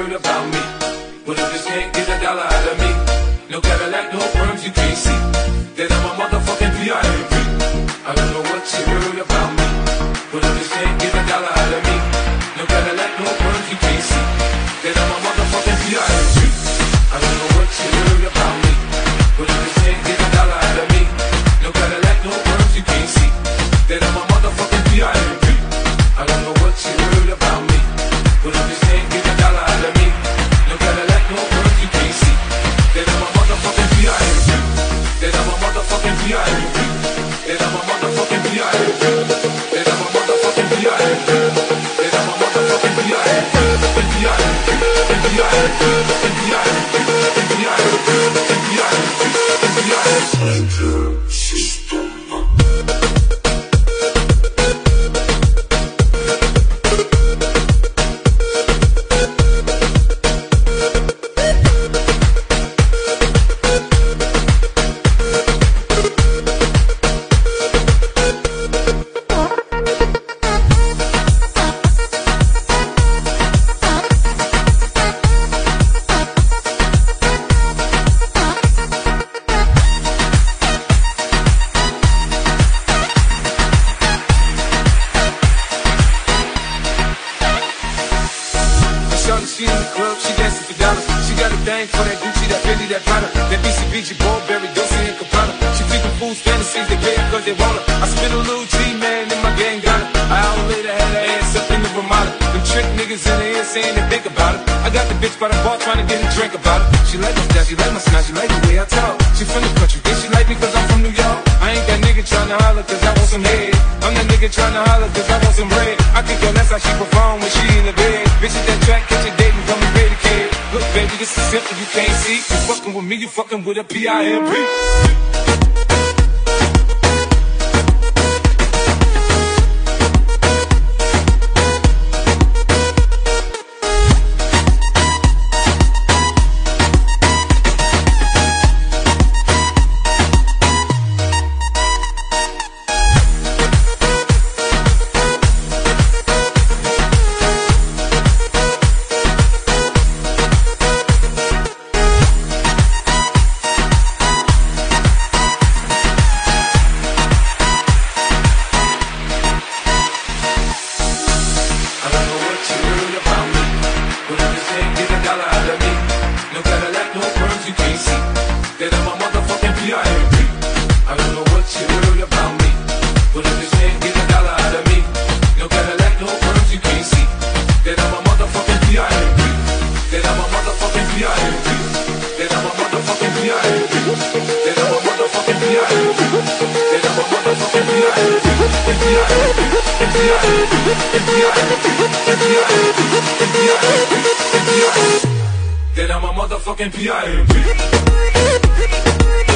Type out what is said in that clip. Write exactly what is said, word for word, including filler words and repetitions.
heard about me. But if you can't get a dollar out of me, no Cadillac, no perms, you can't see that I'm a motherfucking P I M P. I don't know what you heard about me, but if you can't get a dollar out of me, no Cadillac, no perms, you can't see that I'm a motherfucking P I M P. I don't know what you heard about me, but if you can't get a dollar out of me, no Cadillac, no perms, you can't see that I'm a motherfucking P I M P. I don't know what you heard about me, but if you can't get a dollar out of me, no Cadillac, no perms, you can't see that I'm a motherfucking P I M P. That I'm a motherfucking P I M P. That I'm a motherfucking P I M P. That I'm a motherfucking P I M P. That I'm a motherfucking P I M P. P I M P. P I M P. P I M P. P I M P. P I M P. P I M P. System. She in the club, she dancing for dollars. She got a thing for that Gucci, that Fendi, that Prada, that B C B G, Burberry, Dolce and Gabbana. She feeding fools fantasies, they pay her cause they want her. I spit a little G, man, and my gang got her. An hour later, had her ass up in the Ramada. Them trick niggas in the ear saying they think about it. I got the bitch by the bar trying to get a drink about it. She like my style, she like my smile, she like the way I talk. She from the country, then she like me cause I'm from New York. I ain't that nigga trying to holler cause I want some head. I'm that nigga trying to holler cause I want some bread. I think yo, that's how she perform when she in the bed. Bitches that track, catch a date and come and pay the kid. Look baby, this is simple, you can't see. You fucking with me, you fucking with a P I M P. That I'm a motherfucking P I M P. I don't know what you heard about me, but if you can't get a dollar out of me, no Cadillac, no perms, you can't see that I'm a motherfucking P I M P. That I'm a motherfucking P I M P. That I'm a motherfucking P I M P. That I'm a motherfucking P I M P. That I'm a motherfucking P I M P. P I M P. P I M P. P I M P. P I M P. P I M P. P I M P. That I'm a motherfucking P I M P.